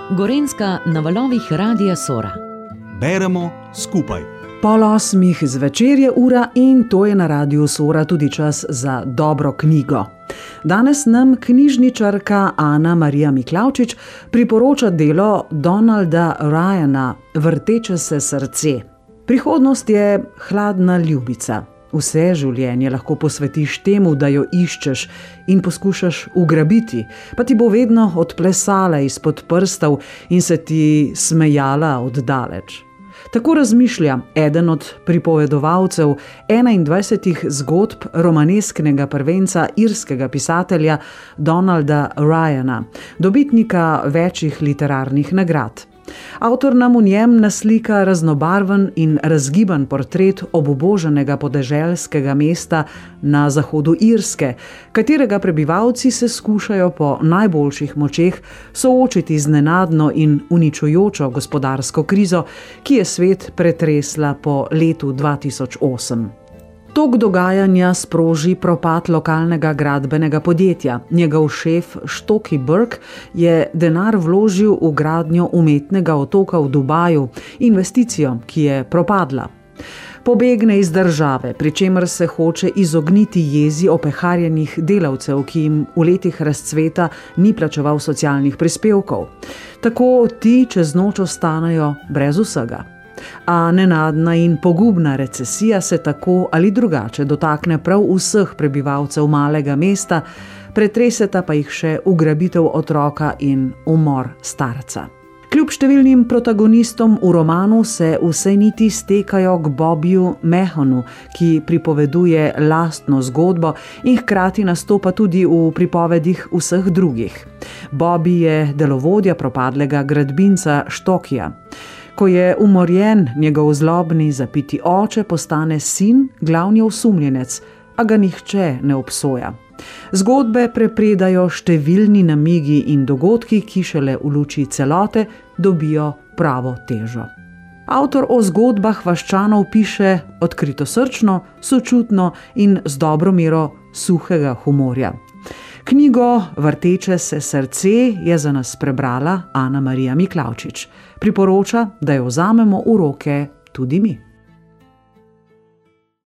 Gorenjska na valovih Radia Sora. Beremo skupaj. 7:30 zvečer je ura in to je na Radiu Sora tudi čas za dobro knjigo. Danes nam knjižničarka Ana Marija Miklavčič priporoča delo Donalda Ryana Vrteče se srce. Prihodnost je hladna ljubica. Vse življenje lahko posvetiš temu, da jo iščeš in poskušaš ugrabiti, pa ti bo vedno odplesala izpod prstov in se ti smejala oddaleč. Tako razmišlja eden od pripovedovalcev 21 zgodb romanesknega prvenca irskega pisatelja Donalda Ryana, dobitnika večjih literarnih nagrad. Avtor nam v njem naslika raznobarven in razgiban portret obubožanega podeželskega mesta na zahodu Irske, katerega prebivalci se skušajo po najboljših močeh soočiti z nenadno in uničujočo gospodarsko krizo, ki je svet pretresla po letu 2008. Tok dogajanja sproži propad lokalnega gradbenega podjetja. Njegov šef Stokey Burke je denar vložil v gradnjo umetnega otoka v Dubaju, investicijo, ki je propadla. Pobegne iz države, pri čemer se hoče izogniti jezi opeharjenih delavcev, ki jim v letih razcveta ni plačeval socialnih prispevkov. Tako ti čez noč ostanejo brez vsega. A nenadna in pogubna recesija se tako ali drugače dotakne prav vseh prebivalcev malega mesta, pretreseta pa jih še ugrabitev otroka in umor starca. Kljub številnim protagonistom v romanu se vse niti stekajo k Bobiju Mahonu, ki pripoveduje lastno zgodbo in hkrati nastopa tudi v pripovedih vseh drugih. Bobby je delovodja propadlega gradbinca Stokeyja. Ko je umorjen, njegov zlobni zapiti oče postane sin glavni osumljenec, a ga nihče ne obsoja. Zgodbe prepredajo številni namigi in dogodki, ki šele v luči celote dobijo pravo težo. Avtor o zgodbah vaščanov piše odkritosrčno, sočutno in z dobro mero suhega humorja. Knjigo Vrteče se srce je za nas prebrala Ana Marija Miklavčič. Priporoča, da jo vzamemo v roke tudi mi.